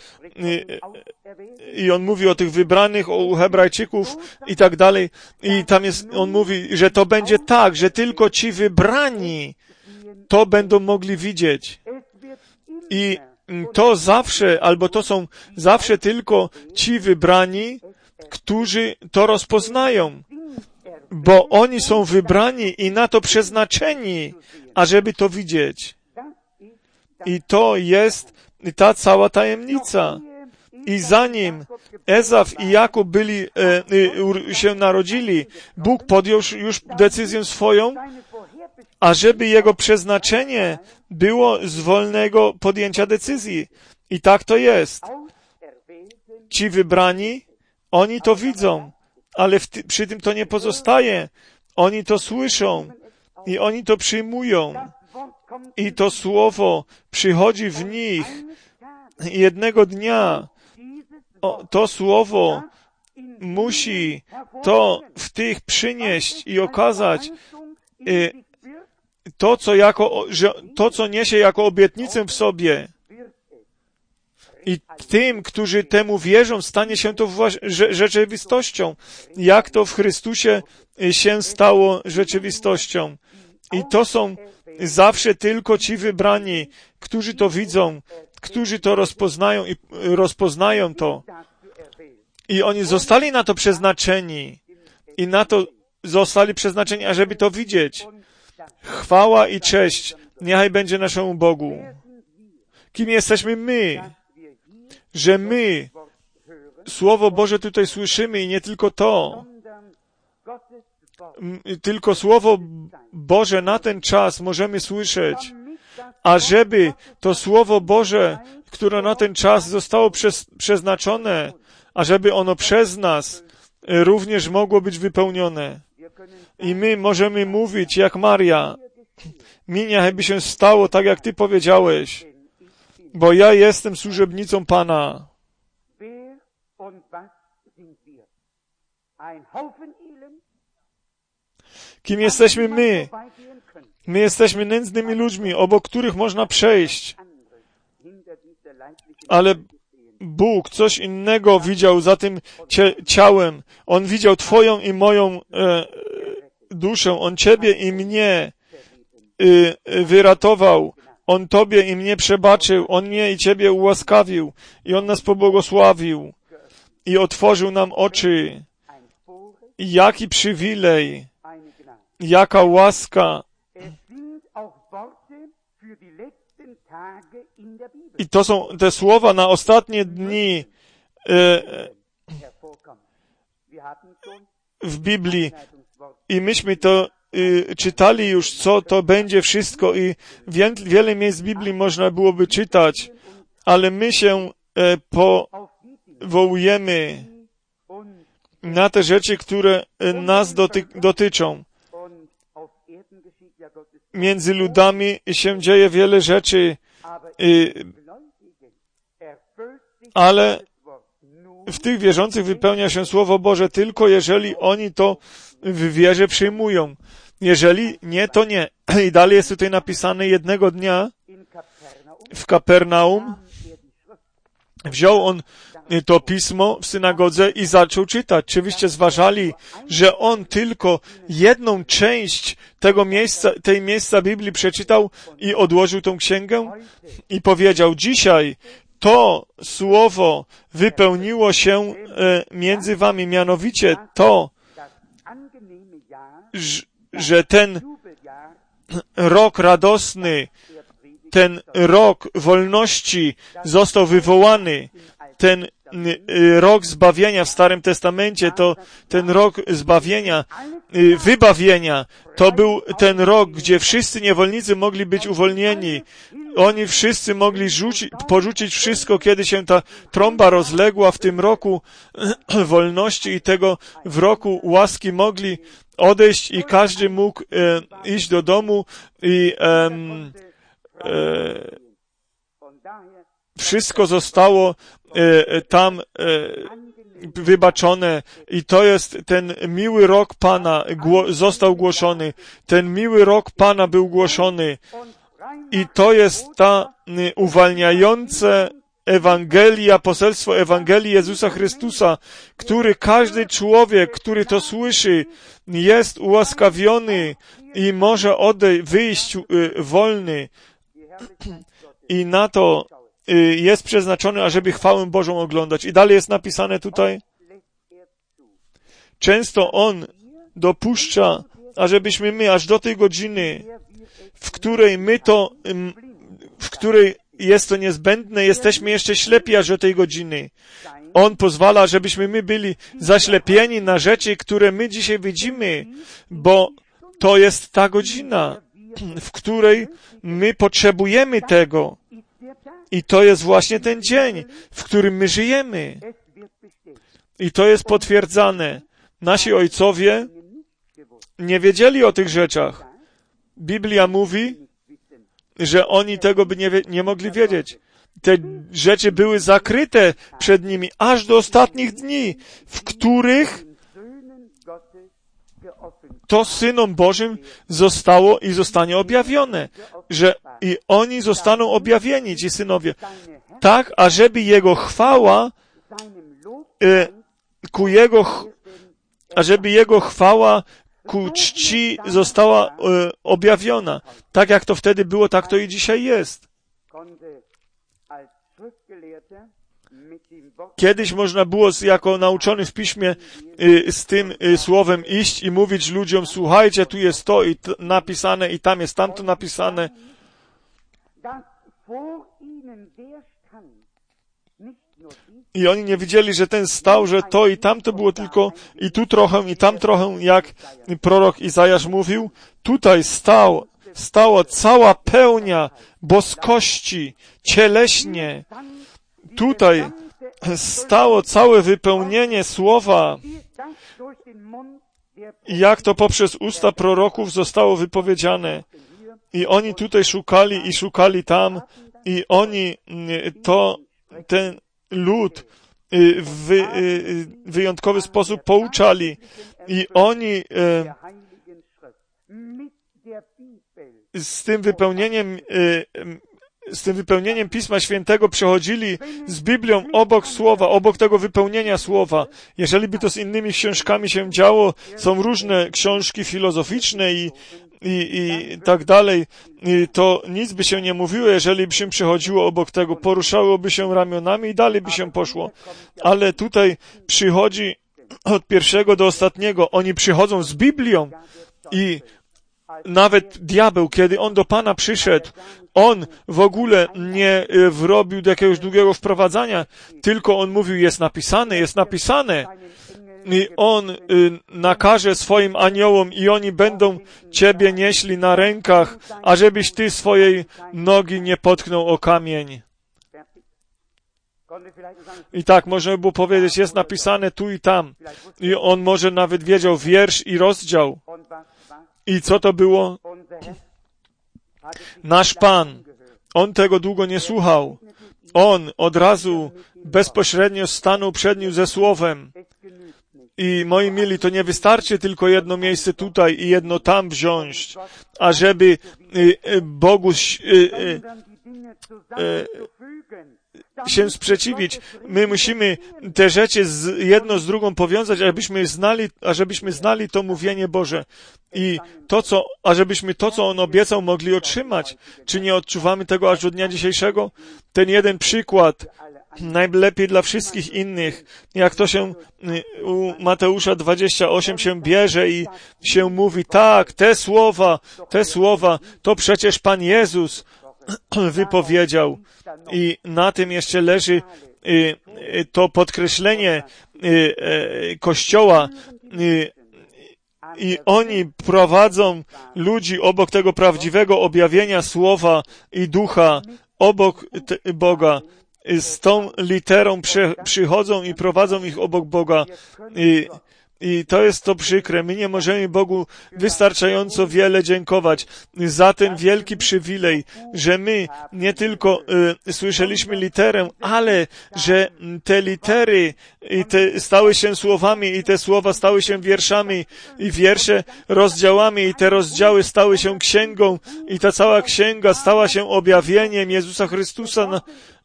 Speaker 1: i on mówi o tych wybranych, o Hebrajczyków i tak dalej. I tam on mówi, że to będzie tak, że tylko ci wybrani to będą mogli widzieć. I to zawsze, albo to są zawsze tylko ci wybrani, którzy to rozpoznają, bo oni są wybrani i na to przeznaczeni, ażeby to widzieć. I to jest ta cała tajemnica. I zanim Ezaf i Jakub się narodzili, Bóg podjął już decyzję swoją, ażeby jego przeznaczenie było z wolnego podjęcia decyzji. I tak to jest. Ci wybrani, oni to widzą, ale przy tym to nie pozostaje. Oni to słyszą i oni to przyjmują. I to słowo przychodzi w nich. Jednego dnia to słowo musi to w tych przynieść i okazać to, co niesie jako obietnicę w sobie. I tym, którzy temu wierzą, stanie się to rzeczywistością, jak to w Chrystusie się stało rzeczywistością. I to są zawsze tylko ci wybrani, którzy to widzą, którzy to rozpoznają i rozpoznają to. I oni zostali na to przeznaczeni. I na to zostali przeznaczeni, ażeby to widzieć. Chwała i cześć niechaj będzie naszemu Bogu. Kim jesteśmy my? Że my Słowo Boże tutaj słyszymy i nie tylko to. Tylko Słowo Boże na ten czas możemy słyszeć. Ażeby to Słowo Boże, które na ten czas zostało przeznaczone, ażeby ono przez nas również mogło być wypełnione. I my możemy mówić jak Maria. Mi niechby się stało tak, jak Ty powiedziałeś, bo ja jestem służebnicą Pana. Kim jesteśmy my? My jesteśmy nędznymi ludźmi, obok których można przejść. Ale Bóg coś innego widział za tym ciałem. On widział Twoją i moją duszę. On Ciebie i mnie wyratował. On Tobie i mnie przebaczył. On mnie i Ciebie ułaskawił. I On nas pobłogosławił. I otworzył nam oczy. Jaki przywilej. Jaka łaska. I to są te słowa na ostatnie dni w Biblii. I myśmy to czytali już, co to będzie wszystko i wiele miejsc Biblii można byłoby czytać, ale my się powołujemy na te rzeczy, które nas dotyczą. Między ludami się dzieje wiele rzeczy, ale w tych wierzących wypełnia się Słowo Boże tylko, jeżeli oni to w wierze przyjmują. Jeżeli nie, to nie. I dalej jest tutaj napisane, jednego dnia w Kapernaum wziął on to pismo w synagodze i zaczął czytać. Oczywiście zważali, że on tylko jedną część tej miejsca Biblii przeczytał i odłożył tą księgę i powiedział, dzisiaj to słowo wypełniło się między wami, mianowicie to, że ten rok radosny, ten rok wolności został wywołany, ten rok zbawienia w Starym Testamencie, to ten rok zbawienia, wybawienia, to był ten rok, gdzie wszyscy niewolnicy mogli być uwolnieni. Oni wszyscy mogli porzucić wszystko, kiedy się ta trąba rozległa w tym roku wolności i tego w roku łaski mogli odejść i każdy mógł iść do domu i wszystko zostało tam wybaczone i to jest ten miły rok Pana został głoszony. Ten miły rok Pana był głoszony I to jest ta uwalniające Ewangelia, poselstwo Ewangelii Jezusa Chrystusa, który każdy człowiek, który to słyszy, jest ułaskawiony i może wyjść wolny. I na to jest przeznaczony, ażeby chwałę Bożą oglądać. I dalej jest napisane tutaj, często On dopuszcza, ażebyśmy my, aż do tej godziny, w której jest to niezbędne, jesteśmy jeszcze ślepi aż do tej godziny. On pozwala, żebyśmy my byli zaślepieni na rzeczy, które my dzisiaj widzimy, bo to jest ta godzina, w której my potrzebujemy tego. I to jest właśnie ten dzień, w którym my żyjemy. I to jest potwierdzane. Nasi ojcowie nie wiedzieli o tych rzeczach. Biblia mówi, że oni tego by nie mogli wiedzieć. Te rzeczy były zakryte przed nimi aż do ostatnich dni, w których to Synom Bożym zostało i zostanie objawione, że i oni zostaną objawieni, ci synowie, tak, ażeby Jego chwała ażeby Jego chwała ku czci została objawiona. Tak jak to wtedy było, tak to i dzisiaj jest. Kiedyś można było jako nauczony w Piśmie z tym słowem iść i mówić ludziom, słuchajcie, tu jest to i napisane i tam jest tamto napisane. I oni nie widzieli, że ten stał, że to i tamto było tylko i tu trochę, i tam trochę, jak prorok Izajasz mówił. Tutaj stała cała pełnia boskości, cieleśnie. Tutaj stało całe wypełnienie słowa, jak to poprzez usta proroków zostało wypowiedziane. I oni tutaj szukali i szukali tam i oni ten lud w wyjątkowy sposób pouczali. I oni z tym wypełnieniem Pisma Świętego przechodzili z Biblią obok Słowa, obok tego wypełnienia Słowa. Jeżeli by to z innymi książkami się działo, są różne książki filozoficzne i tak dalej, to nic by się nie mówiło, jeżeli by się przechodziło obok tego, poruszałoby się ramionami i dalej by się poszło. Ale tutaj przychodzi od pierwszego do ostatniego, oni przychodzą z Biblią i nawet diabeł, kiedy on do Pana przyszedł, on w ogóle nie wrobił do jakiegoś długiego wprowadzania, tylko on mówił, jest napisane, jest napisane. I on nakaże swoim aniołom i oni będą Ciebie nieśli na rękach, ażebyś Ty swojej nogi nie potknął o kamień. I tak można by było powiedzieć, jest napisane tu i tam. I on może nawet wiedział wiersz i rozdział. I co to było? Nasz Pan. On tego długo nie słuchał. On od razu bezpośrednio stanął przed nim ze słowem. I moi mili, to nie wystarczy tylko jedno miejsce tutaj i jedno tam wziąć, ażeby Bogu się sprzeciwić. My musimy te rzeczy jedno z drugą powiązać, ażebyśmy znali to mówienie Boże. I ażebyśmy to, co On obiecał, mogli otrzymać. Czy nie odczuwamy tego aż do dnia dzisiejszego? Ten jeden przykład, najlepiej dla wszystkich innych, jak to się u Mateusza 28 się bierze i się mówi, tak, te słowa, to przecież Pan Jezus wypowiedział. I na tym jeszcze leży to podkreślenie Kościoła. I oni prowadzą ludzi obok tego prawdziwego objawienia Słowa i Ducha, obok Boga. Z tą literą przychodzą i prowadzą ich obok Boga. I to jest to przykre. My nie możemy Bogu wystarczająco wiele dziękować za ten wielki przywilej, że my nie tylko słyszeliśmy literę, ale że te litery i te stały się słowami i te słowa stały się wierszami i wiersze rozdziałami i te rozdziały stały się księgą i ta cała księga stała się objawieniem Jezusa Chrystusa.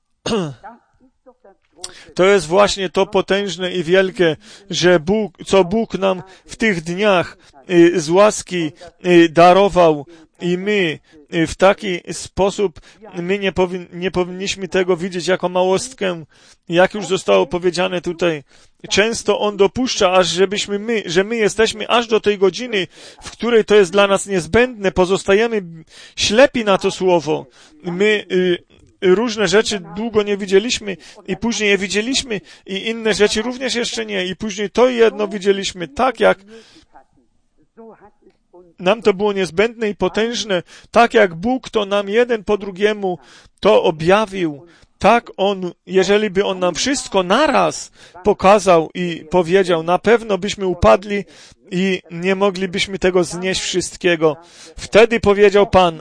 Speaker 1: To jest właśnie to potężne i wielkie, że Bóg nam w tych dniach z łaski darował i my w taki sposób nie powinniśmy tego widzieć jako małostkę, jak już zostało powiedziane tutaj. Często On dopuszcza, aż że my jesteśmy aż do tej godziny, w której to jest dla nas niezbędne, pozostajemy ślepi na to słowo. My różne rzeczy długo nie widzieliśmy i później je widzieliśmy i inne rzeczy również jeszcze nie i później to jedno widzieliśmy tak, jak nam to było niezbędne i potężne, tak jak Bóg to nam jeden po drugiemu to objawił, tak jeżeli by On nam wszystko naraz pokazał i powiedział, na pewno byśmy upadli i nie moglibyśmy tego znieść wszystkiego. Wtedy powiedział Pan,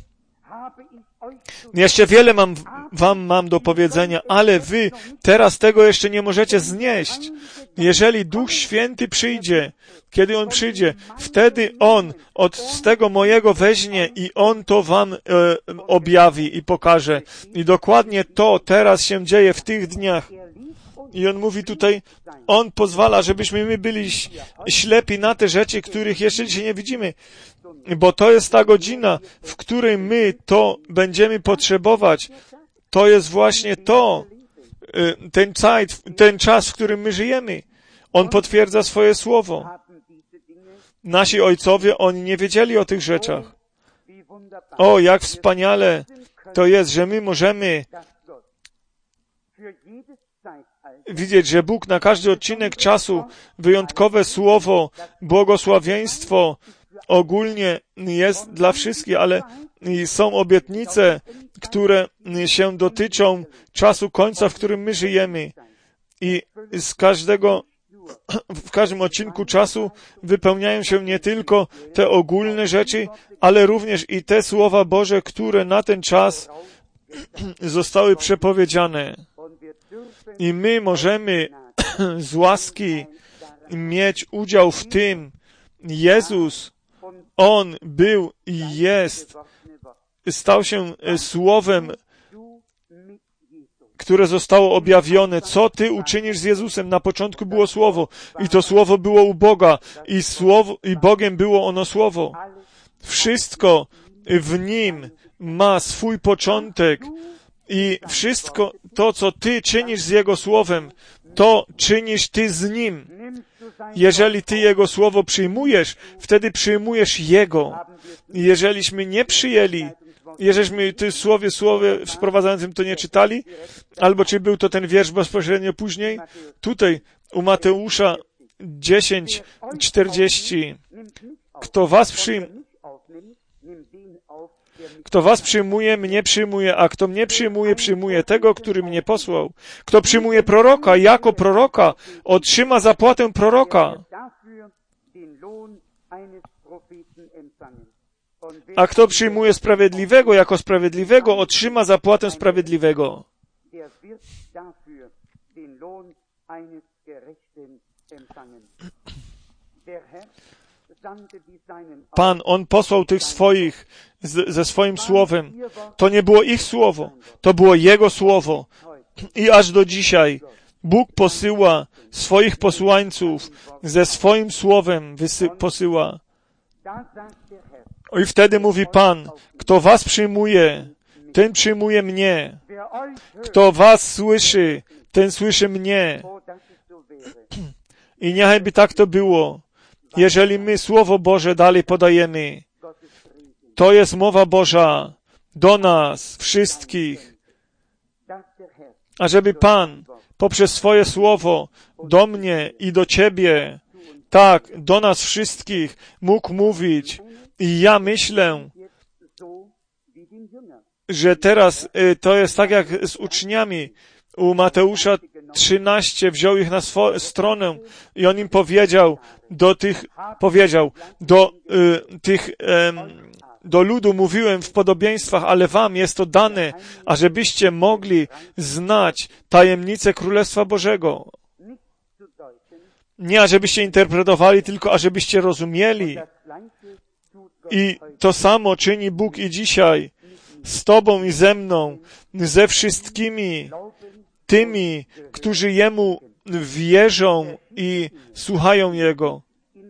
Speaker 1: jeszcze wiele wam mam do powiedzenia, ale wy teraz tego jeszcze nie możecie znieść. Jeżeli Duch Święty przyjdzie, kiedy On przyjdzie, wtedy On z tego mojego weźmie i On to wam objawi i pokaże. I dokładnie to teraz się dzieje w tych dniach. I On mówi tutaj, On pozwala, żebyśmy my byli ślepi na te rzeczy, których jeszcze dzisiaj nie widzimy. Bo to jest ta godzina, w której my to będziemy potrzebować. To jest właśnie ten czas, w którym my żyjemy. On potwierdza swoje słowo. Nasi ojcowie, oni nie wiedzieli o tych rzeczach. O, jak wspaniale to jest, że my możemy widzieć, że Bóg na każdy odcinek czasu wyjątkowe słowo, błogosławieństwo ogólnie jest dla wszystkich, ale są obietnice, które się dotyczą czasu końca, w którym my żyjemy. I w każdym odcinku czasu wypełniają się nie tylko te ogólne rzeczy, ale również i te słowa Boże, które na ten czas zostały przepowiedziane. I my możemy z łaski mieć udział w tym. Jezus, On był i jest, stał się słowem, które zostało objawione. Co Ty uczynisz z Jezusem? Na początku było Słowo i to Słowo było u Boga i Bogiem było ono Słowo. Wszystko w Nim ma swój początek i wszystko to, co Ty czynisz z Jego Słowem, to czynisz Ty z Nim. Jeżeli Ty Jego Słowo przyjmujesz, wtedy przyjmujesz Jego. Jeżeliśmy nie przyjęli, jeżeliśmy w słowie wprowadzającym to nie czytali, albo czy był to ten wiersz bezpośrednio później, tutaj u Mateusza 10:40. Kto was przyjmuje, mnie przyjmuje, a kto mnie przyjmuje, przyjmuje tego, który mnie posłał. Kto przyjmuje proroka jako proroka, otrzyma zapłatę proroka. A kto przyjmuje sprawiedliwego jako sprawiedliwego, otrzyma zapłatę sprawiedliwego. Pan, On posłał tych swoich ze swoim słowem. To nie było ich słowo, to było Jego słowo. I aż do dzisiaj Bóg posyła swoich posłańców ze swoim słowem posyła. I wtedy mówi Pan, kto was przyjmuje, ten przyjmuje mnie. Kto was słyszy, ten słyszy mnie. I niechaj tak to było. Jeżeli my Słowo Boże dalej podajemy, to jest mowa Boża do nas wszystkich. Ażeby Pan poprzez swoje Słowo do mnie i do Ciebie, tak, do nas wszystkich mógł mówić. I ja myślę, że teraz to jest tak jak z uczniami u Mateusza 13 wziął ich na swoją stronę i on im do ludu mówiłem w podobieństwach, ale wam jest to dane, ażebyście mogli znać tajemnicę Królestwa Bożego. Nie ażebyście interpretowali, tylko ażebyście rozumieli. I to samo czyni Bóg i dzisiaj z tobą i ze mną, ze wszystkimi tymi, którzy Jemu wierzą i słuchają Jego.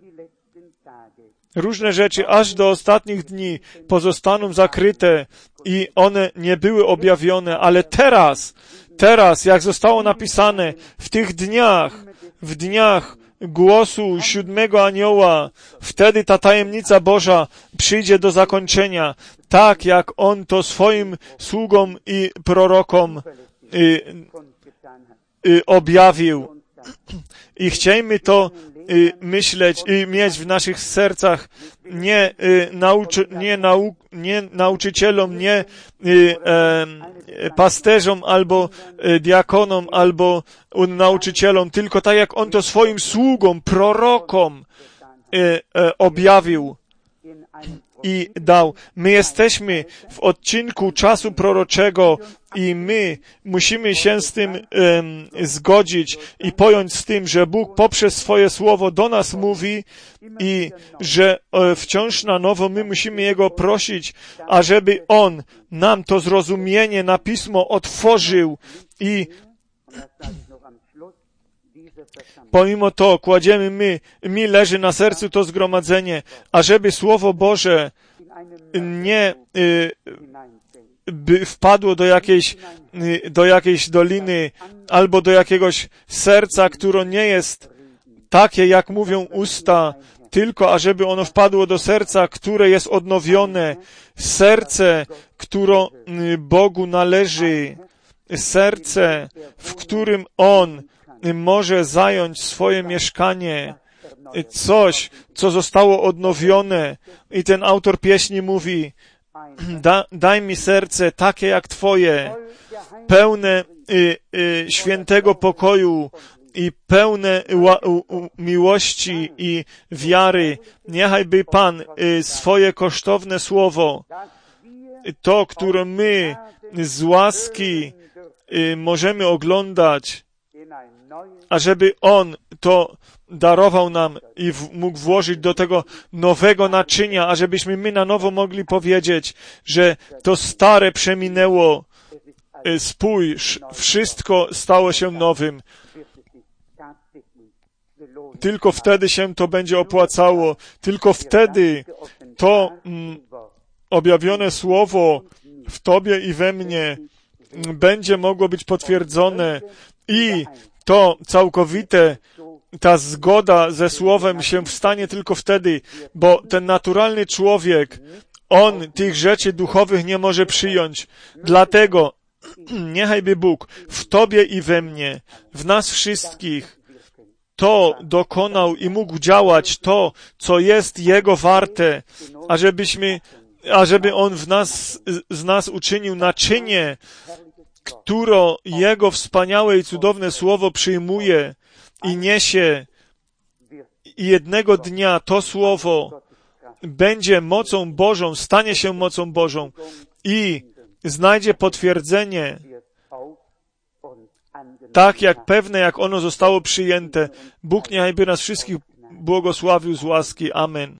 Speaker 1: Różne rzeczy aż do ostatnich dni pozostaną zakryte i one nie były objawione, ale teraz, jak zostało napisane, w dniach głosu 7 anioła, wtedy ta tajemnica Boża przyjdzie do zakończenia, tak jak On to swoim sługom i prorokom objawił. I chciejmy to myśleć i mieć w naszych sercach, nie nauczycielom, nie pasterzom albo diakonom, albo nauczycielom, tylko tak jak On to swoim sługom, prorokom objawił i dał. My jesteśmy w odcinku czasu proroczego i my musimy się z tym zgodzić i pojąć z tym, że Bóg poprzez swoje słowo do nas mówi i że wciąż na nowo my musimy Jego prosić, ażeby On nam to zrozumienie na Pismo otworzył i pomimo to kładziemy mi leży na sercu to zgromadzenie, ażeby Słowo Boże nie by wpadło do jakiejś doliny albo do jakiegoś serca, które nie jest takie, jak mówią usta, tylko ażeby ono wpadło do serca, które jest odnowione, serce, które Bogu należy, serce, w którym On może zająć swoje mieszkanie, coś, co zostało odnowione. I ten autor pieśni mówi, daj mi serce takie jak Twoje, pełne świętego pokoju i pełne miłości i wiary. Niechaj by Pan swoje kosztowne słowo, to, które my z łaski możemy oglądać, ażeby On to darował nam i mógł włożyć do tego nowego naczynia, ażebyśmy my na nowo mogli powiedzieć, że to stare przeminęło, spójrz, wszystko stało się nowym. Tylko wtedy się to będzie opłacało, tylko wtedy to objawione słowo w Tobie i we mnie będzie mogło być potwierdzone i to całkowite, ta zgoda ze Słowem się wstanie tylko wtedy, bo ten naturalny człowiek, on tych rzeczy duchowych nie może przyjąć. Dlatego niechaj Bóg w Tobie i we mnie, w nas wszystkich, to dokonał i mógł działać to, co jest Jego warte, ażeby On z nas uczynił naczynie, które Jego wspaniałe i cudowne słowo przyjmuje i niesie. I jednego dnia to słowo będzie mocą Bożą, stanie się mocą Bożą i znajdzie potwierdzenie, tak jak pewne, jak ono zostało przyjęte. Bóg niechaj by nas wszystkich błogosławił z łaski. Amen.